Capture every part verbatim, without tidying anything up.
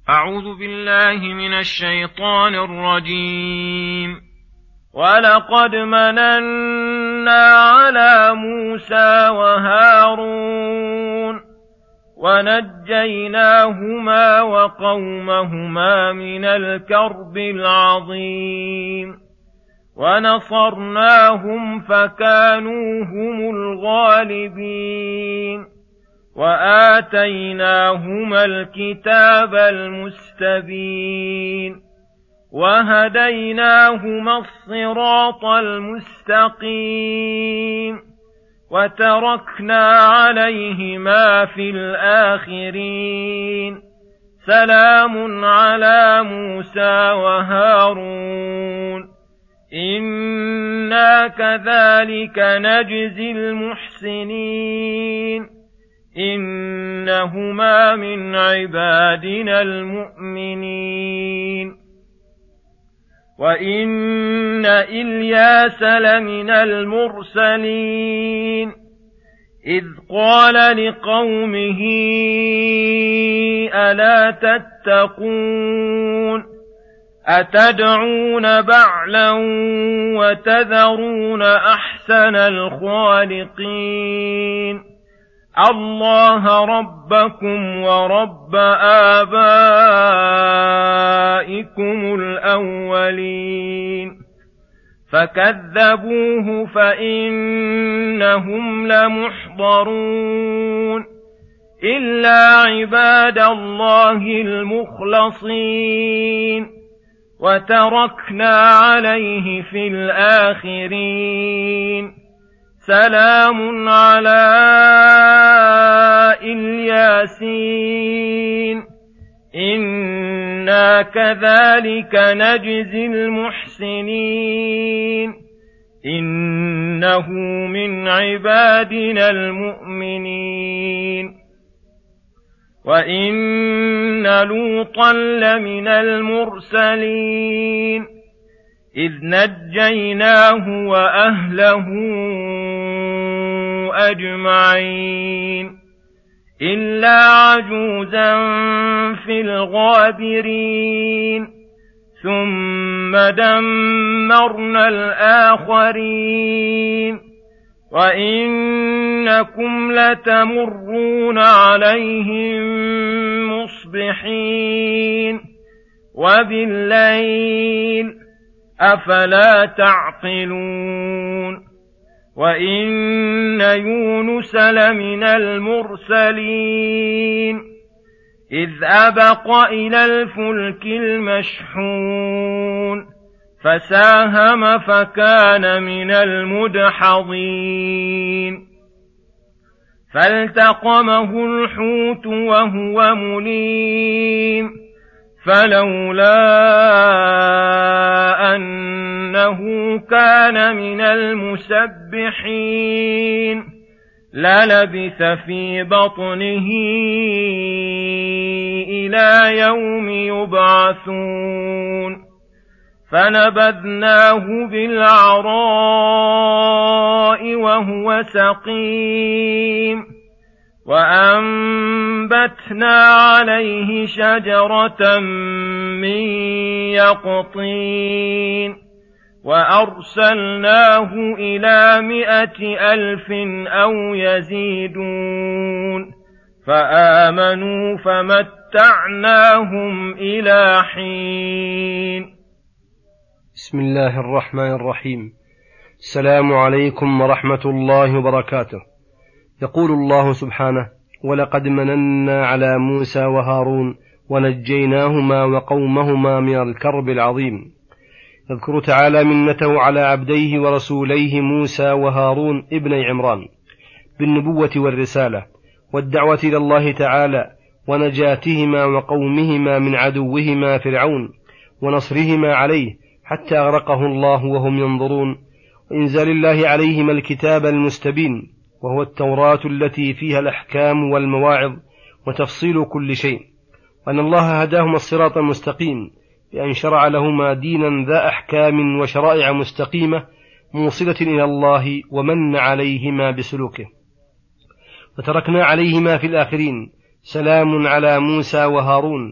أعوذ بالله من الشيطان الرجيم. ولقد مننا على موسى وهارون ونجيناهما وقومهما من الكرب العظيم ونصرناهم فكانوا هم الغالبين وآتيناهما الكتاب المستبين وهديناهما الصراط المستقيم وتركنا عليهما في الآخرين سلام على موسى وهارون إنا كذلك نجزي المحسنين إنهما من عبادنا المؤمنين وإن إلياس لمن المرسلين إذ قال لقومه ألا تتقون أتدعون بعلا وتذرون أحسن الخالقين الله ربكم ورب آبائكم الأولين فكذبوه فإنهم لمحضرون إلا عباد الله المخلصين وتركنا عليه في الآخرين سلام على الياسين إنا كذلك نجزي المحسنين إنه من عبادنا المؤمنين وإن لوطا لمن المرسلين إذ نجيناه وأهله أجمعين إلا عجوزا في الغابرين ثم دمرنا الآخرين وإنكم لتمرون عليهم مصبحين وبالليل أفلا تعقلون وإن يونس لمن المرسلين إذ أبق إلى الفلك المشحون فساهم فكان من المدحضين فالتقمه الحوت وهو مليم فلولا أنه كان من المسبحين للبث في بطنه إلى يوم يبعثون فنبذناه بالعراء وهو سقيم وأنبتنا عليه شجرة من يقطين وأرسلناه إلى مائة ألف أو يزيدون فآمنوا فمتعناهم إلى حين. بسم الله الرحمن الرحيم. السلام عليكم ورحمة الله وبركاته. يقول الله سبحانه: ولقد مننا على موسى وهارون ونجيناهما وقومهما من الكرب العظيم. يذكر تعالى منته على عبديه ورسوليه موسى وهارون ابني عمران بالنبوة والرسالة والدعوة إلى الله تعالى ونجاتهما وقومهما من عدوهما فرعون ونصرهما عليه حتى أغرقه الله وهم ينظرون، وإنزال الله عليهما الكتاب المستبين وهو التوراة التي فيها الأحكام والمواعظ وتفصيل كل شيء، وأن الله هداهما الصراط المستقيم بأن شرع لهما دينا ذا أحكام وشرائع مستقيمة موصلة إلى الله ومن عليهما بسلوكه. وتركنا عليهما في الآخرين سلام على موسى وهارون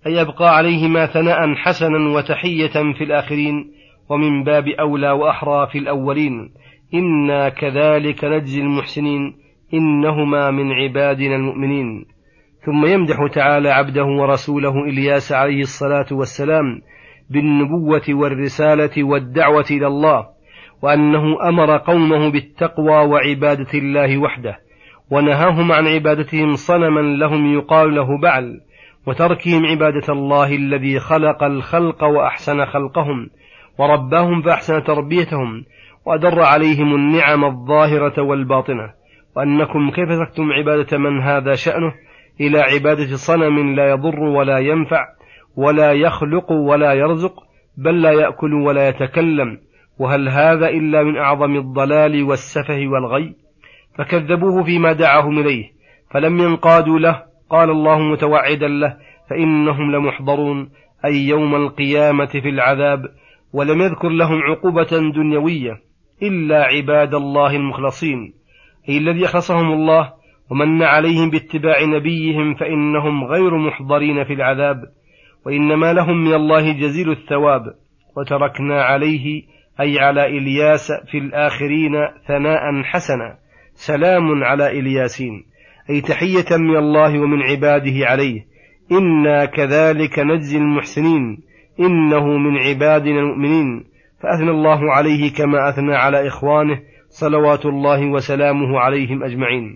أي يبقى عليهما ثناء حسنا وتحية في الآخرين، ومن باب أولى وأحرى في الأولين. إنا كذلك نجزي المحسنين إنهما من عبادنا المؤمنين. ثم يمدح تعالى عبده ورسوله إلياس عليه الصلاة والسلام بالنبوة والرسالة والدعوة إلى الله، وأنه أمر قومه بالتقوى وعبادة الله وحده، ونهاهم عن عبادتهم صنما لهم يقال له بعل، وتركهم عبادة الله الذي خلق الخلق وأحسن خلقهم ورباهم فأحسن تربيتهم، وأدر عليهم النعم الظاهرة والباطنة. وأنكم كيف تركتم عبادة من هذا شأنه إلى عبادة صنم لا يضر ولا ينفع ولا يخلق ولا يرزق، بل لا يأكل ولا يتكلم، وهل هذا إلا من أعظم الضلال والسفه والغي؟ فكذبوه فيما دعاهم إليه فلم ينقادوا له. قال الله متوعدا له: فإنهم لمحضرون، أي يوم القيامة في العذاب. ولم يذكر لهم عقوبة دنيوية إلا عباد الله المخلصين، أي الذي أخلصهم الله ومن عليهم باتباع نبيهم، فإنهم غير محضرين في العذاب، وإنما لهم من الله جزيل الثواب. وتركنا عليه أي على إلياس في الآخرين ثناء حسنا، سلام على إلياسين، أي تحية من الله ومن عباده عليه. إنا كذلك نجزي المحسنين إنه من عبادنا المؤمنين. فأثنى الله عليه كما أثنى على إخوانه صلوات الله وسلامه عليهم أجمعين.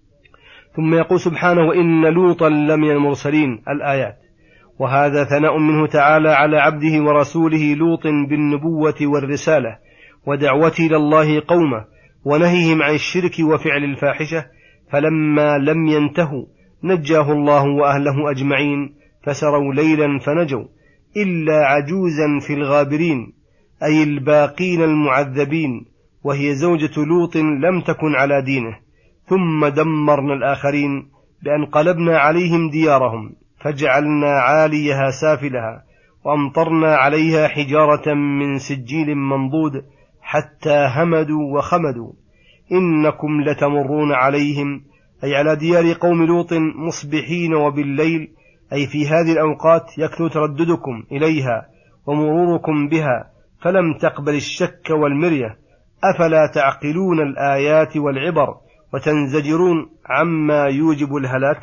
ثم يقول سبحانه: وإن لوطا لمن المرسلين، الآيات. وهذا ثناء منه تعالى على عبده ورسوله لوط بالنبوة والرسالة ودعوته إلى الله قومه، ونهيهم عن الشرك وفعل الفاحشة، فلما لم ينتهوا نجاه الله وأهله أجمعين، فسروا ليلا فنجوا، إلا عجوزا في الغابرين، أي الباقين المعذبين، وهي زوجة لوط لم تكن على دينه. ثم دمرنا الآخرين بأن قلبنا عليهم ديارهم، فجعلنا عاليها سافلها، وأمطرنا عليها حجارة من سجيل منضود حتى همدوا وخمدوا. إنكم لتمرون عليهم، أي على ديار قوم لوط، مصبحين وبالليل، أي في هذه الأوقات يكثر ترددكم إليها ومروركم بها، فلم تقبل الشك والمرية. أفلا تعقلون الآيات والعبر وتنزجرون عما يوجب الهلاك؟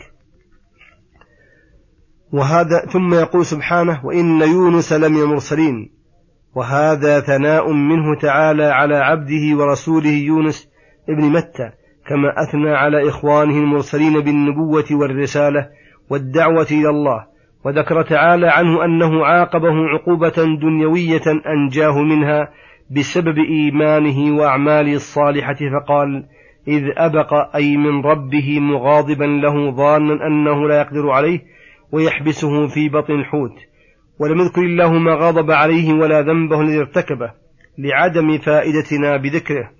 وهذا ثم يقول سبحانه: وإن يونس لمن المرسلين. وهذا ثناء منه تعالى على عبده ورسوله يونس ابن متى، كما أثنى على إخوانه المرسلين بالنبوة والرسالة والدعوة إلى الله. وذكر تعالى عنه أنه عاقبه عقوبة دنيوية أنجاه منها بسبب إيمانه وأعماله الصالحة، فقال: إذ أبق، أي من ربه مغاضبا له ظانا أنه لا يقدر عليه ويحبسه في بطن الحوت. ولم يذكر الله ما غضب عليه ولا ذنبه الذي ارتكبه لعدم فائدتنا بذكره،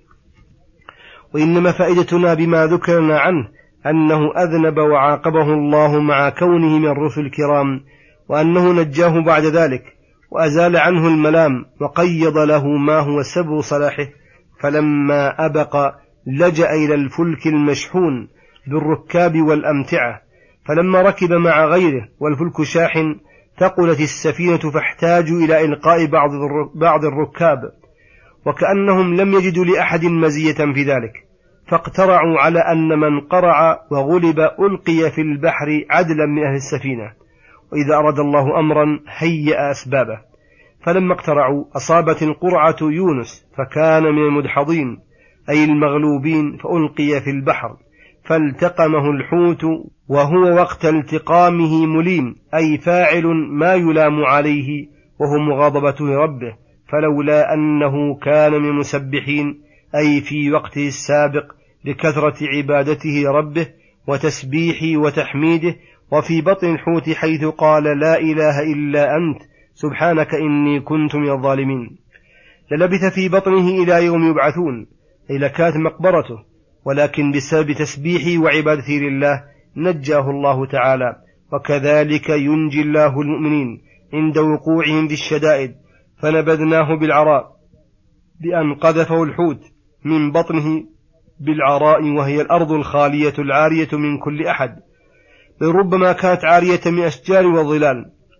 وإنما فائدتنا بما ذكرنا عنه أنه أذنب وعاقبه الله مع كونه من الرسل الكرام، وأنه نجاه بعد ذلك وأزال عنه الملام وقيض له ما هو سبب صلاحه. فلما أبق لجأ إلى الفلك المشحون بالركاب والأمتعة، فلما ركب مع غيره والفلك شاحن ثقلت السفينة، فاحتاجوا إلى إلقاء بعض الركاب، وكأنهم لم يجدوا لأحد مزية في ذلك، فاقترعوا على أن من قرع وغلب ألقي في البحر عدلا من أهل السفينة، وإذا أراد الله أمرا هيأ أسبابه. فلما اقترعوا أصابت القرعة يونس، فكان من المدحضين، أي المغلوبين، فألقي في البحر، فالتقمه الحوت، وهو وقت التقامه مليم، أي فاعل ما يلام عليه، وهو مغاضبته ربه، فلولا أنه كان من المسبحين، أي في وقته السابق لكثرة عبادته ربه وتسبيحه وتحميده، وفي بطن الحوت حيث قال: لا إله إلا أنت سبحانك إني كنت من الظالمين، للبث في بطنه إلى يوم يبعثون، أي لكانت مقبرته، ولكن بسبب تسبيحه وعبادته لله نجاه الله تعالى. وكذلك ينجي الله المؤمنين عند وقوعهم في الشدائد، فنبذناه بالعراء بأن قذفه الحوت من بطنه بالعراء، وهي الأرض الخالية العارية من كل أحد، بل ربما كانت عارية من أشجار وظلال،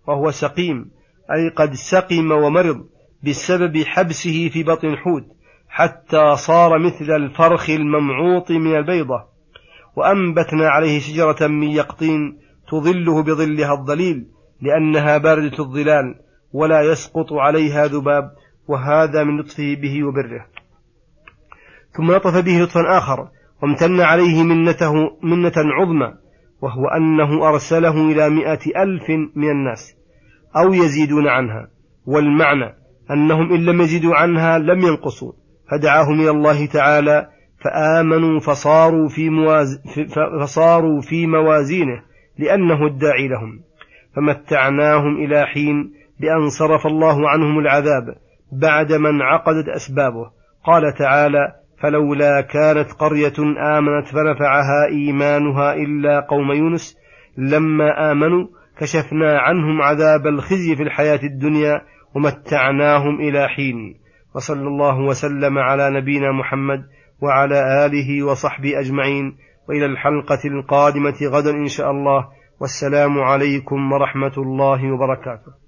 وهو سقيم، أي قد سقم ومرض بسبب حبسه في بطن الحوت حتى صار مثل الفرخ الممعوط من البيضة. وأنبتنا عليه شجرة من يقطين تظله بظلها الظليل لأنها باردة الظلال ولا يسقط عليها ذباب، وهذا من لطفه به وبره. ثم لطف به لطفا آخر وامتن عليه منته منة عظمى، وهو أنه أرسله إلى مئة ألف من الناس أو يزيدون عنها، والمعنى أنهم إن لم يزيدوا عنها لم ينقصوا، فدعاهم إلى الله تعالى فآمنوا فصاروا في, مواز... فصاروا في موازينه لأنه الداعي لهم، فمتعناهم إلى حين بأن صرف الله عنهم العذاب بعد ما انعقدت أسبابه. قال تعالى: فلولا كانت قرية آمنت فنفعها إيمانها إلا قوم يونس لما آمنوا كشفنا عنهم عذاب الخزي في الحياة الدنيا ومتعناهم إلى حين. وصلى الله وسلم على نبينا محمد وعلى آله وصحبه أجمعين، وإلى الحلقة القادمة غدا إن شاء الله، والسلام عليكم ورحمة الله وبركاته.